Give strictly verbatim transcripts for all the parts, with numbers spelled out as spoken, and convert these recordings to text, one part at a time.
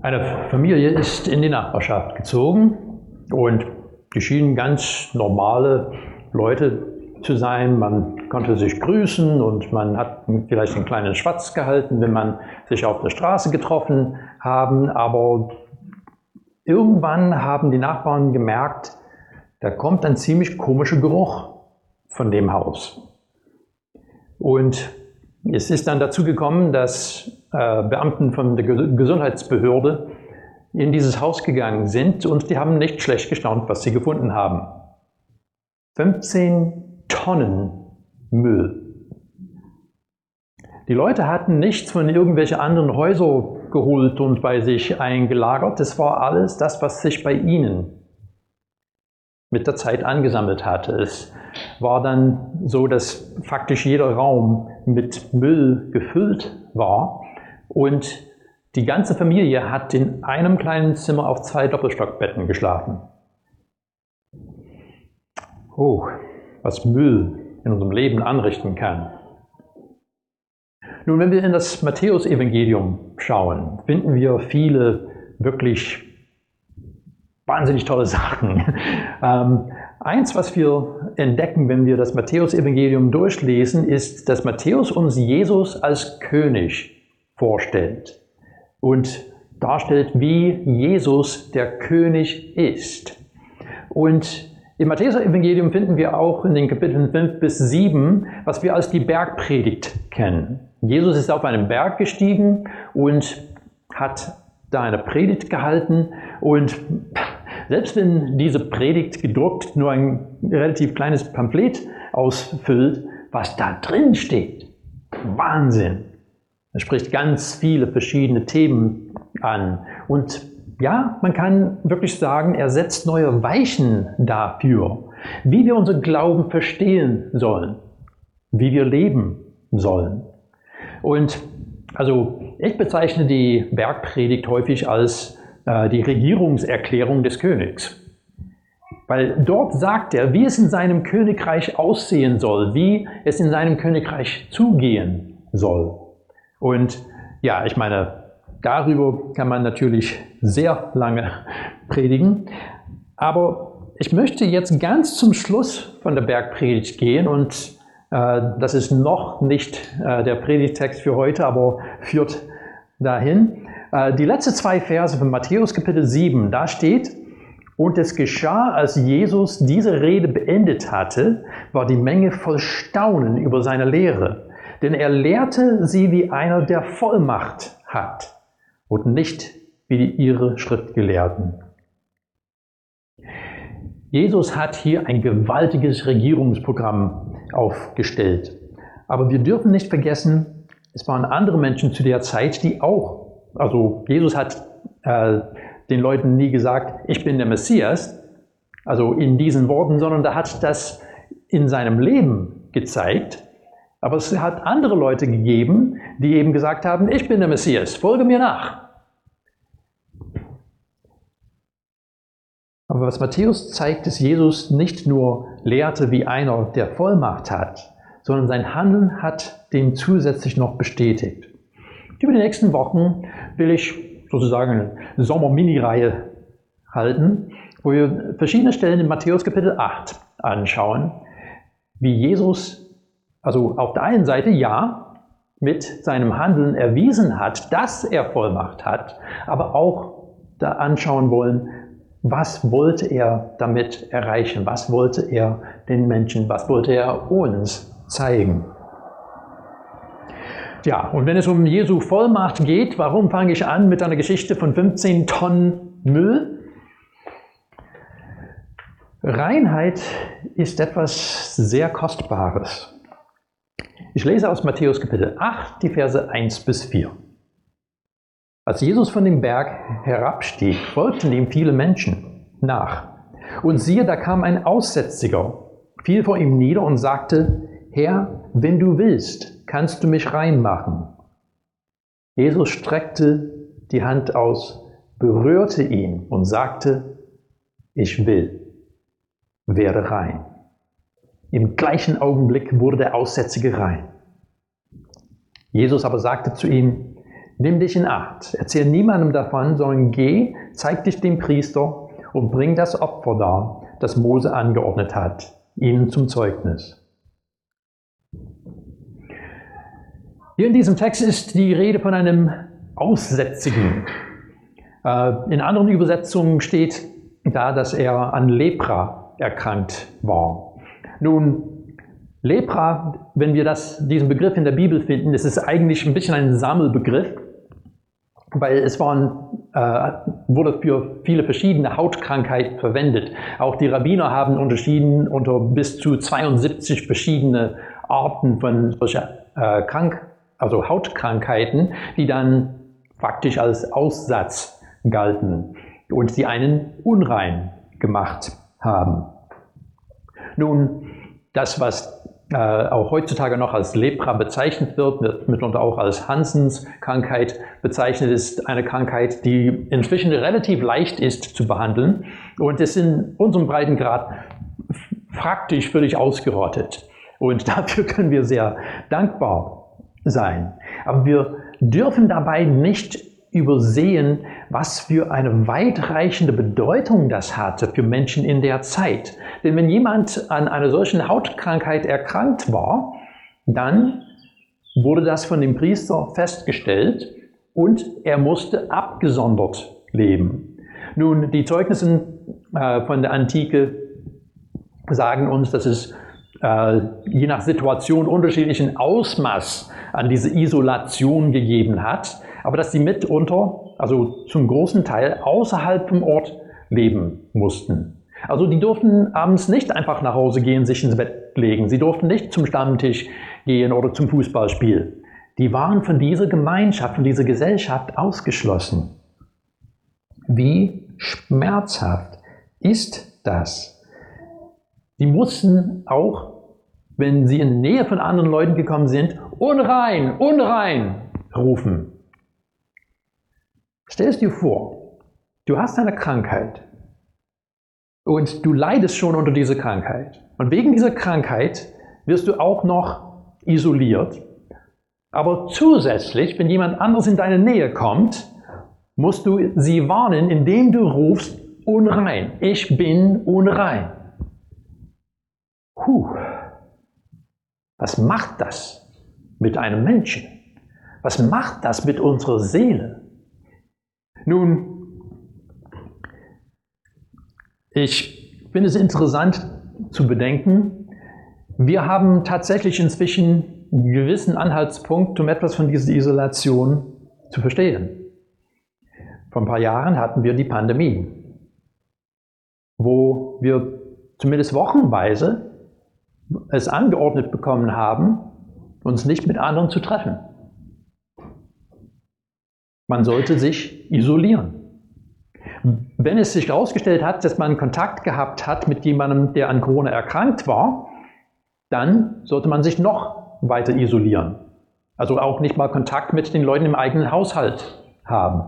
Eine Familie ist in die Nachbarschaft gezogen und die schienen ganz normale Leute zu sein. Man konnte sich grüßen und man hat vielleicht einen kleinen Schwatz gehalten, wenn man sich auf der Straße getroffen haben. Aber irgendwann haben die Nachbarn gemerkt, da kommt ein ziemlich komischer Geruch von dem Haus. Und es ist dann dazu gekommen, dass äh, Beamten von der Gesundheitsbehörde in dieses Haus gegangen sind und die haben nicht schlecht gestaunt, was sie gefunden haben. fünfzehn Tonnen Müll. Die Leute hatten nichts von irgendwelchen anderen Häusern geholt und bei sich eingelagert. Das war alles das, was sich bei ihnen mit der Zeit angesammelt hatte. Es war dann so, dass faktisch jeder Raum mit Müll gefüllt war und die ganze Familie hat in einem kleinen Zimmer auf zwei Doppelstockbetten geschlafen. Oh, was Müll in unserem Leben anrichten kann. Nun, wenn wir in das Matthäus-Evangelium schauen, finden wir viele wirklich wahnsinnig tolle Sachen. Ähm, eins, was wir entdecken, wenn wir das Matthäus-Evangelium durchlesen, ist, dass Matthäus uns Jesus als König vorstellt und darstellt, wie Jesus der König ist. Und im Matthäus-Evangelium finden wir auch in den Kapiteln fünf bis sieben, was wir als die Bergpredigt kennen. Jesus ist auf einen Berg gestiegen und hat da eine Predigt gehalten und selbst wenn diese Predigt gedruckt nur ein relativ kleines Pamphlet ausfüllt, was da drin steht, Wahnsinn. Er spricht ganz viele verschiedene Themen an und ja, man kann wirklich sagen, er setzt neue Weichen dafür, wie wir unseren Glauben verstehen sollen, wie wir leben sollen. Und also ich bezeichne die Bergpredigt häufig als äh, die Regierungserklärung des Königs. Weil dort sagt er, wie es in seinem Königreich aussehen soll, wie es in seinem Königreich zugehen soll. Und ja, ich meine, darüber kann man natürlich sehr lange predigen. Aber ich möchte jetzt ganz zum Schluss von der Bergpredigt gehen und äh, das ist noch nicht äh, der Predigtext für heute, aber führt dahin. Äh, die letzten zwei Verse von Matthäus Kapitel sieben, da steht: Und es geschah, als Jesus diese Rede beendet hatte, war die Menge voll Staunen über seine Lehre. Denn er lehrte sie wie einer, der Vollmacht hat und nicht wie ihre Schriftgelehrten. Jesus hat hier ein gewaltiges Regierungsprogramm aufgestellt. Aber wir dürfen nicht vergessen, es waren andere Menschen zu der Zeit, die auch, also Jesus hat äh, den Leuten nie gesagt, ich bin der Messias, also in diesen Worten, sondern er hat das in seinem Leben gezeigt. Aber es hat andere Leute gegeben, die eben gesagt haben, ich bin der Messias, folge mir nach. Aber was Matthäus zeigt, ist, Jesus nicht nur lehrte wie einer, der Vollmacht hat, sondern sein Handeln hat dem zusätzlich noch bestätigt. Über die nächsten Wochen will ich sozusagen eine Sommer-Mini-Reihe halten, wo wir verschiedene Stellen in Matthäus Kapitel acht anschauen, wie Jesus, also auf der einen Seite ja, mit seinem Handeln erwiesen hat, dass er Vollmacht hat, aber auch da anschauen wollen, was wollte er damit erreichen, was wollte er den Menschen, was wollte er uns zeigen. Ja, und wenn es um Jesu Vollmacht geht, warum fange ich an mit einer Geschichte von fünfzehn Tonnen Müll? Reinheit ist etwas sehr Kostbares. Ich lese aus Matthäus Kapitel acht, die Verse eins bis vier. Als Jesus von dem Berg herabstieg, folgten ihm viele Menschen nach. Und siehe, da kam ein Aussätziger, fiel vor ihm nieder und sagte, Herr, wenn du willst, kannst du mich reinmachen. Jesus streckte die Hand aus, berührte ihn und sagte, ich will, werde rein. Im gleichen Augenblick wurde der Aussätzige rein. Jesus aber sagte zu ihm, Nimm dich in Acht, erzähl niemandem davon, sondern geh, zeig dich dem Priester und bring das Opfer dar, das Mose angeordnet hat, ihnen zum Zeugnis. Hier in diesem Text ist die Rede von einem Aussätzigen. In anderen Übersetzungen steht da, dass er an Lepra erkrankt war. Nun, Lepra, wenn wir das, diesen Begriff in der Bibel finden, das ist eigentlich ein bisschen ein Sammelbegriff, weil es waren, äh, wurde für viele verschiedene Hautkrankheiten verwendet. Auch die Rabbiner haben unterschieden unter bis zu zweiundsiebzig verschiedene Arten von solcher äh, Krank, also Hautkrankheiten, die dann faktisch als Aussatz galten und die einen unrein gemacht haben. Nun, das, was äh, auch heutzutage noch als Lepra bezeichnet wird, wird mitunter auch als Hanssens Krankheit bezeichnet, ist eine Krankheit, die inzwischen relativ leicht ist zu behandeln und ist in unserem Breitengrad praktisch völlig ausgerottet. Und dafür können wir sehr dankbar sein. Aber wir dürfen dabei nicht übersehen, was für eine weitreichende Bedeutung das hatte für Menschen in der Zeit. Denn wenn jemand an einer solchen Hautkrankheit erkrankt war, dann wurde das von dem Priester festgestellt und er musste abgesondert leben. Nun, die Zeugnisse äh, von der Antike sagen uns, dass es äh, je nach Situation unterschiedlichen Ausmaß an diese Isolation gegeben hat, aber dass sie mitunter, also zum großen Teil, außerhalb vom Ort leben mussten. Also die durften abends nicht einfach nach Hause gehen, sich ins Bett legen. Sie durften nicht zum Stammtisch gehen oder zum Fußballspiel. Die waren von dieser Gemeinschaft, von dieser Gesellschaft ausgeschlossen. Wie schmerzhaft ist das? Die mussten auch, wenn sie in die Nähe von anderen Leuten gekommen sind, unrein, unrein rufen. Stell es dir vor, du hast eine Krankheit und du leidest schon unter dieser Krankheit. Und wegen dieser Krankheit wirst du auch noch isoliert. Aber zusätzlich, wenn jemand anderes in deine Nähe kommt, musst du sie warnen, indem du rufst, unrein. Ich bin unrein. Puh. Was macht das mit einem Menschen? Was macht das mit unserer Seele? Nun, ich finde es interessant zu bedenken, wir haben tatsächlich inzwischen einen gewissen Anhaltspunkt, um etwas von dieser Isolation zu verstehen. Vor ein paar Jahren hatten wir die Pandemie, wo wir zumindest wochenweise es angeordnet bekommen haben, uns nicht mit anderen zu treffen. Man sollte sich isolieren. Wenn es sich herausgestellt hat, dass man Kontakt gehabt hat mit jemandem, der an Corona erkrankt war, dann sollte man sich noch weiter isolieren. Also auch nicht mal Kontakt mit den Leuten im eigenen Haushalt haben.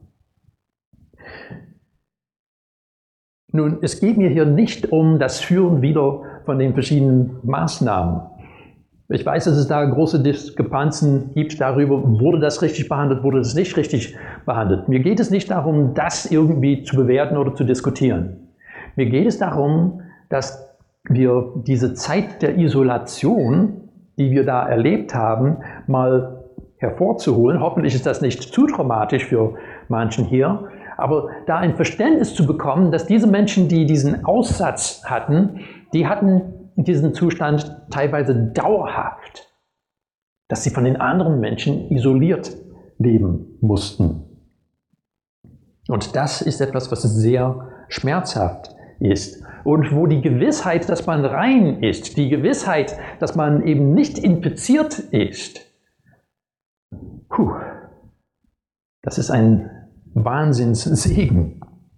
Nun, es geht mir hier nicht um das Führen wieder von den verschiedenen Maßnahmen. Ich weiß, dass es da große Diskrepanzen gibt darüber, wurde das richtig behandelt, wurde das nicht richtig behandelt. Mir geht es nicht darum, das irgendwie zu bewerten oder zu diskutieren. Mir geht es darum, dass wir diese Zeit der Isolation, die wir da erlebt haben, mal hervorzuholen. Hoffentlich ist das nicht zu traumatisch für manchen hier, aber da ein Verständnis zu bekommen, dass diese Menschen, die diesen Aussatz hatten, die hatten diesen Zustand teilweise dauerhaft, dass sie von den anderen Menschen isoliert leben mussten. Und das ist etwas, was sehr schmerzhaft ist. Und wo die Gewissheit, dass man rein ist, die Gewissheit, dass man eben nicht infiziert ist, puh, das ist ein Wahnsinnssegen.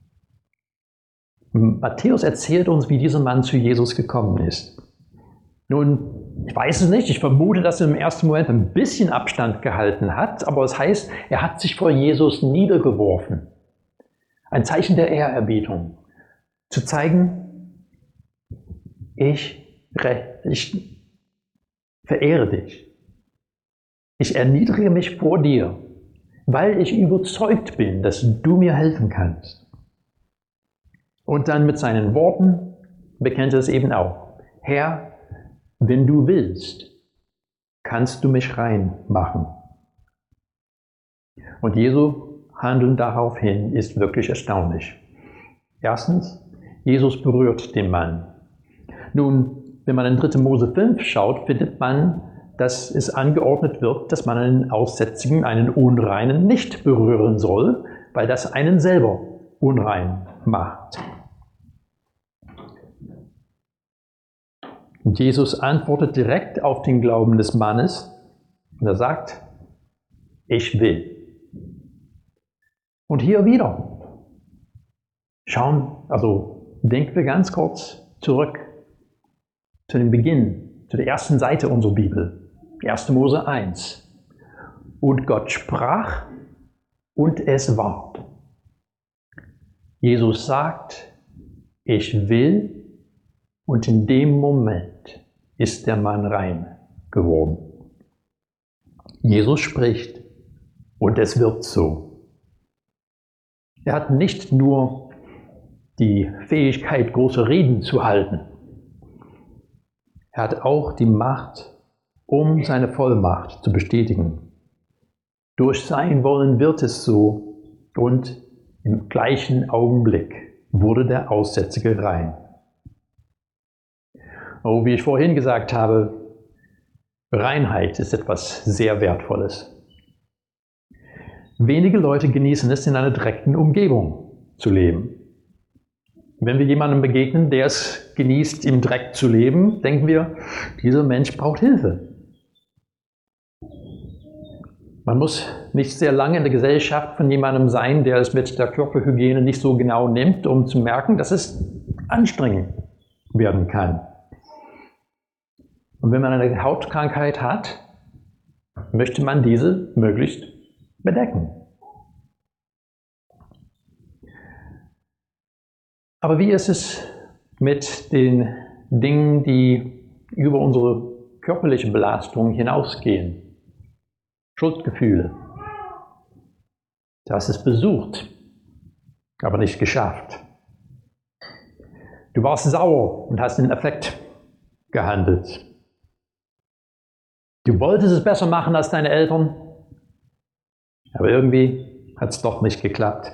Matthäus erzählt uns, wie dieser Mann zu Jesus gekommen ist. Nun, ich weiß es nicht, ich vermute, dass er im ersten Moment ein bisschen Abstand gehalten hat, aber es heißt, er hat sich vor Jesus niedergeworfen. Ein Zeichen der Ehrerbietung. Zu zeigen, ich, ich verehre dich. Ich erniedrige mich vor dir. weil ich überzeugt bin, dass du mir helfen kannst. Und dann mit seinen Worten bekennt er es eben auch. Herr, wenn du willst, kannst du mich rein machen. Und Jesu Handeln daraufhin ist wirklich erstaunlich. Erstens, Jesus berührt den Mann. Nun, wenn man in dritte Mose fünf schaut, findet man, dass es angeordnet wird, dass man einen Aussätzigen, einen Unreinen nicht berühren soll, weil das einen selber unrein macht. Und Jesus antwortet direkt auf den Glauben des Mannes und er sagt, ich will. Und hier wieder, schauen, also denken wir ganz kurz zurück zu dem Beginn, zu der ersten Seite unserer Bibel, erste Mose eins. Und Gott sprach und es ward. Jesus sagt, ich will, und in dem Moment ist der Mann rein geworden. Jesus spricht und es wird so. Er hat nicht nur die Fähigkeit, große Reden zu halten. Er hat auch die Macht, um seine Vollmacht zu bestätigen. Durch sein Wollen wird es so und im gleichen Augenblick wurde der Aussätzige rein. Oh, wie ich vorhin gesagt habe, Reinheit ist etwas sehr Wertvolles. Wenige Leute genießen es, in einer direkten Umgebung zu leben. Wenn wir jemandem begegnen, der es genießt, im Dreck zu leben, denken wir, dieser Mensch braucht Hilfe. Man muss nicht sehr lange in der Gesellschaft von jemandem sein, der es mit der Körperhygiene nicht so genau nimmt, um zu merken, dass es anstrengend werden kann. Und wenn man eine Hautkrankheit hat, möchte man diese möglichst bedecken. Aber wie ist es mit den Dingen, die über unsere körperliche Belastung hinausgehen? Schuldgefühle. Du hast es besucht, aber nicht geschafft. Du warst sauer und hast den Affekt gehandelt. Du wolltest es besser machen als deine Eltern, aber irgendwie hat es doch nicht geklappt.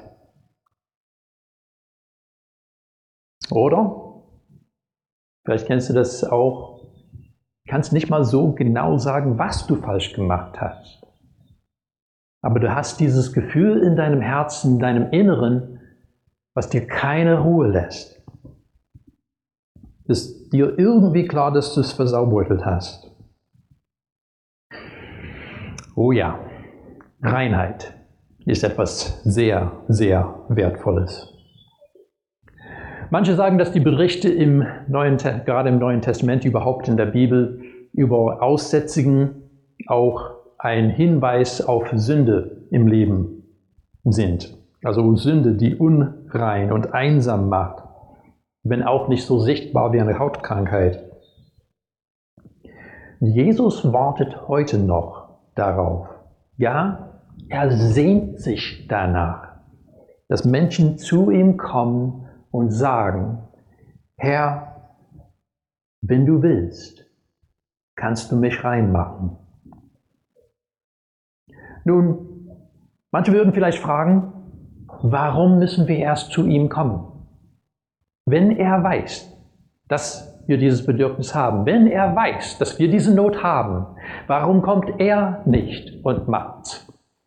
Oder, vielleicht kennst du das auch, kannst nicht mal so genau sagen, was du falsch gemacht hast. Aber du hast dieses Gefühl in deinem Herzen, in deinem Inneren, was dir keine Ruhe lässt. Ist dir irgendwie klar, dass du es versaubeutelt hast? Oh ja, Reinheit ist etwas sehr, sehr Wertvolles. Manche sagen, dass die Berichte im Neuen, gerade im Neuen Testament, überhaupt in der Bibel, über Aussätzigen auch ein Hinweis auf Sünde im Leben sind. Also Sünde, die unrein und einsam macht, wenn auch nicht so sichtbar wie eine Hautkrankheit. Jesus wartet heute noch darauf. Ja, er sehnt sich danach, dass Menschen zu ihm kommen und sagen, Herr, wenn du willst, kannst du mich reinmachen. Nun, manche würden vielleicht fragen, warum müssen wir erst zu ihm kommen? Wenn er weiß, dass wir dieses Bedürfnis haben, wenn er weiß, dass wir diese Not haben, warum kommt er nicht und macht's?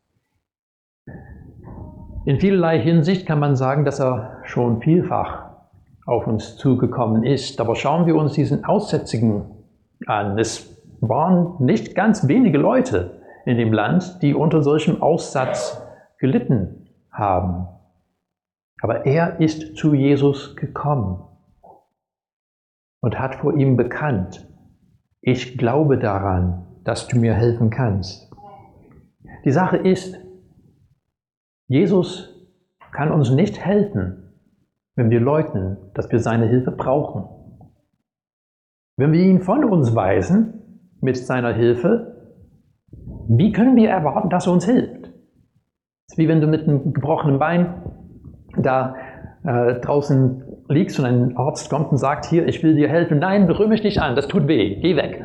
In vielerlei Hinsicht kann man sagen, dass er schon vielfach auf uns zugekommen ist. Aber schauen wir uns diesen Aussätzigen an. Es waren nicht ganz wenige Leute in dem Land, die unter solchem Aussatz gelitten haben. Aber er ist zu Jesus gekommen und hat vor ihm bekannt, ich glaube daran, dass du mir helfen kannst. Die Sache ist, Jesus kann uns nicht helfen, wenn wir leugnen, dass wir seine Hilfe brauchen. Wenn wir ihn von uns weisen mit seiner Hilfe, wie können wir erwarten, dass er uns hilft? Es ist wie wenn du mit einem gebrochenen Bein da äh, draußen liegst und ein Arzt kommt und sagt, hier, ich will dir helfen. Nein, rühr mich nicht an, das tut weh, geh weg.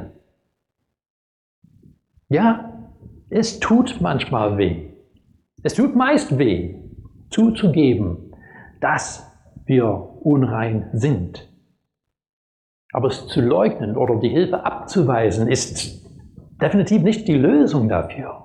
Ja, es tut manchmal weh. Es tut meist weh, zuzugeben, dass wir unrein sind. Aber es zu leugnen oder die Hilfe abzuweisen, ist definitiv nicht die Lösung dafür.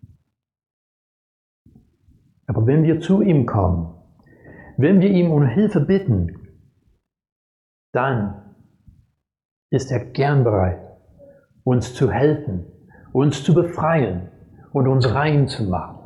Aber wenn wir zu ihm kommen, wenn wir ihm um Hilfe bitten, dann ist er gern bereit, uns zu helfen, uns zu befreien und uns rein zu machen.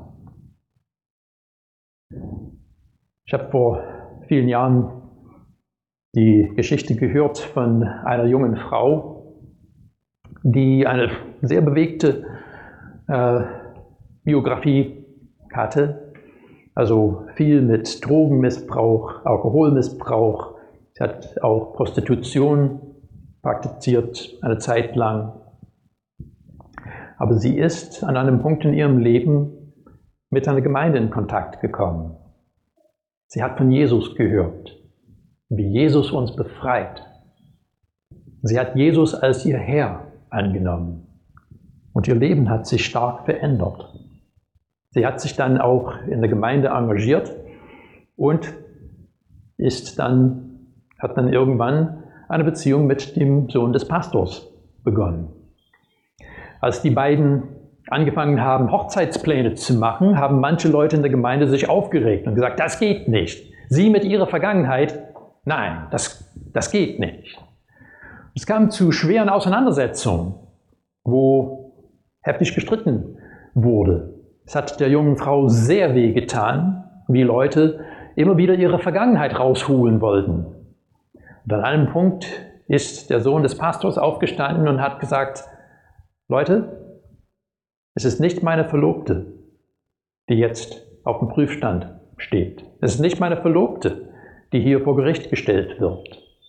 Ich habe vor vielen Jahren die Geschichte gehört von einer jungen Frau, die eine sehr bewegte äh, Biografie hatte. Also viel mit Drogenmissbrauch, Alkoholmissbrauch. Sie hat auch Prostitution praktiziert eine Zeit lang. Aber sie ist an einem Punkt in ihrem Leben mit einer Gemeinde in Kontakt gekommen. Sie hat von Jesus gehört, wie Jesus uns befreit. Sie hat Jesus als ihr Herr angenommen und ihr Leben hat sich stark verändert. Sie hat sich dann auch in der Gemeinde engagiert und ist dann, hat dann irgendwann eine Beziehung mit dem Sohn des Pastors begonnen. Als die beiden angefangen haben, Hochzeitspläne zu machen, haben manche Leute in der Gemeinde sich aufgeregt und gesagt, das geht nicht. Sie mit ihrer Vergangenheit, nein, das, das geht nicht. Es kam zu schweren Auseinandersetzungen, wo heftig gestritten wurde. Es hat der jungen Frau sehr weh getan, wie Leute immer wieder ihre Vergangenheit rausholen wollten. Und an einem Punkt ist der Sohn des Pastors aufgestanden und hat gesagt, Leute, es ist nicht meine Verlobte, die jetzt auf dem Prüfstand steht. Es ist nicht meine Verlobte, die hier vor Gericht gestellt wird.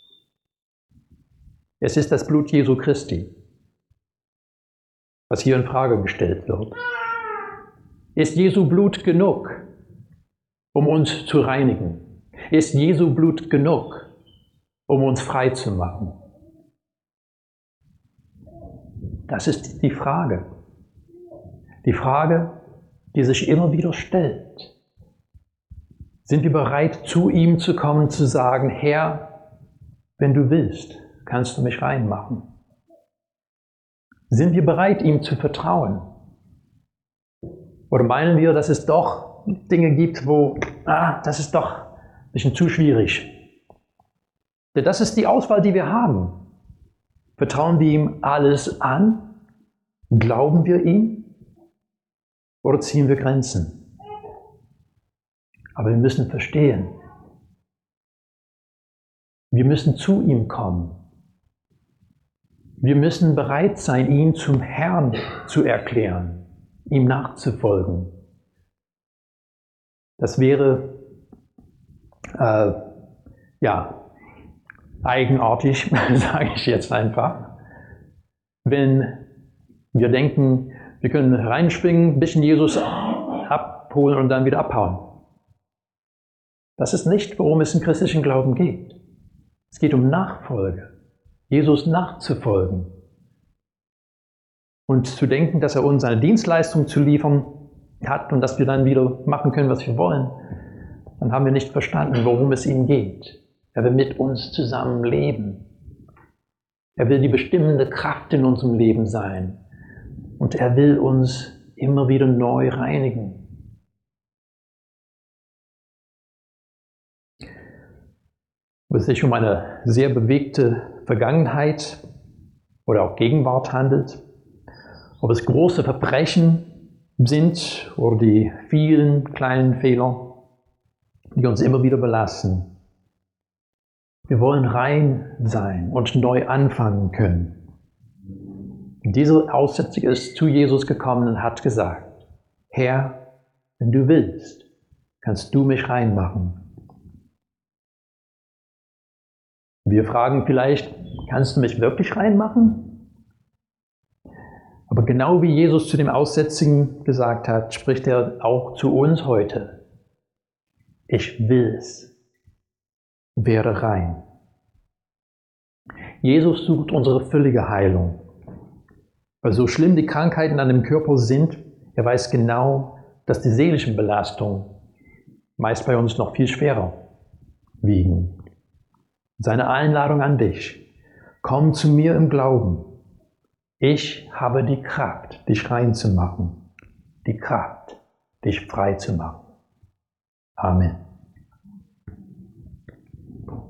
Es ist das Blut Jesu Christi, was hier in Frage gestellt wird. Ist Jesu Blut genug, um uns zu reinigen? Ist Jesu Blut genug, um uns frei zu machen? Das ist die Frage. Die Frage, die sich immer wieder stellt. Sind wir bereit, zu ihm zu kommen, zu sagen, Herr, wenn du willst, kannst du mich reinmachen? Sind wir bereit, ihm zu vertrauen? Oder meinen wir, dass es doch Dinge gibt, wo, ah, das ist doch ein bisschen zu schwierig? Denn das ist die Auswahl, die wir haben. Vertrauen wir ihm alles an? Glauben wir ihm? Oder ziehen wir Grenzen? Aber wir müssen verstehen, wir müssen zu ihm kommen. Wir müssen bereit sein, ihn zum Herrn zu erklären, ihm nachzufolgen. Das wäre äh, ja eigenartig, sage ich jetzt einfach, wenn wir denken, wir können reinspringen, ein bisschen Jesus abholen und dann wieder abhauen. Das ist nicht, worum es im christlichen Glauben geht. Es geht um Nachfolge, Jesus nachzufolgen. Und zu denken, dass er uns eine Dienstleistung zu liefern hat und dass wir dann wieder machen können, was wir wollen, dann haben wir nicht verstanden, worum es ihm geht. Er will mit uns zusammen leben. Er will die bestimmende Kraft in unserem Leben sein. Und er will uns immer wieder neu reinigen. Ob es sich um eine sehr bewegte Vergangenheit oder auch Gegenwart handelt, ob es große Verbrechen sind oder die vielen kleinen Fehler, die uns immer wieder belasten. Wir wollen rein sein und neu anfangen können. Dieser Aussätzige ist zu Jesus gekommen und hat gesagt, Herr, wenn du willst, kannst du mich reinmachen. Wir fragen vielleicht, kannst du mich wirklich reinmachen? Aber genau wie Jesus zu dem Aussätzigen gesagt hat, spricht er auch zu uns heute. Ich will's. Werde rein. Jesus sucht unsere völlige Heilung. Weil so schlimm die Krankheiten an dem Körper sind, er weiß genau, dass die seelischen Belastungen meist bei uns noch viel schwerer wiegen. Seine Einladung an dich: Komm zu mir im Glauben. Ich habe die Kraft, dich rein zu machen. Die Kraft, dich frei zu machen. Amen.